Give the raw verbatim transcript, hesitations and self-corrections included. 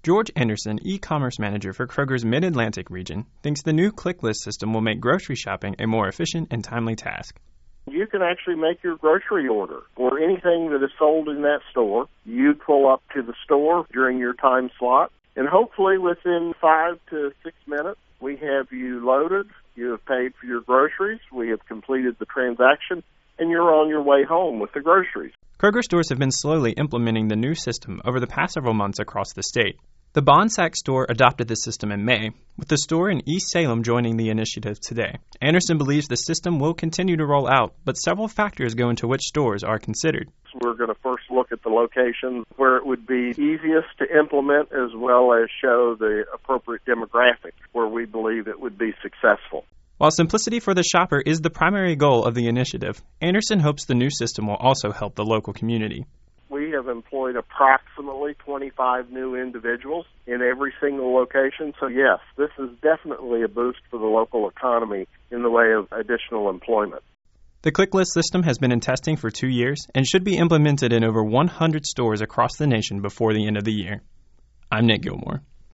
George Anderson, e-commerce manager for Kroger's Mid-Atlantic region, thinks the new ClickList system will make grocery shopping a more efficient and timely task. You can actually make your grocery order or anything that is sold in that store. You pull up to the store during your time slot, and hopefully within five to six minutes, we have you loaded, you have paid for your groceries, we have completed the transaction, and you're on your way home with the groceries. Kroger stores have been slowly implementing the new system over the past several months across the state. The Bonsack store adopted the system in May, with the store in East Salem joining the initiative today. Anderson believes the system will continue to roll out, but several factors go into which stores are considered. We're going to first look at the locations where it would be easiest to implement, as well as show the appropriate demographic where we believe it would be successful. While simplicity for the shopper is the primary goal of the initiative, Anderson hopes the new system will also help the local community. We have employed approximately twenty-five new individuals in every single location. So, yes, this is definitely a boost for the local economy in the way of additional employment. The ClickList system has been in testing for two years and should be implemented in over one hundred stores across the nation before the end of the year. I'm Nick Gilmore.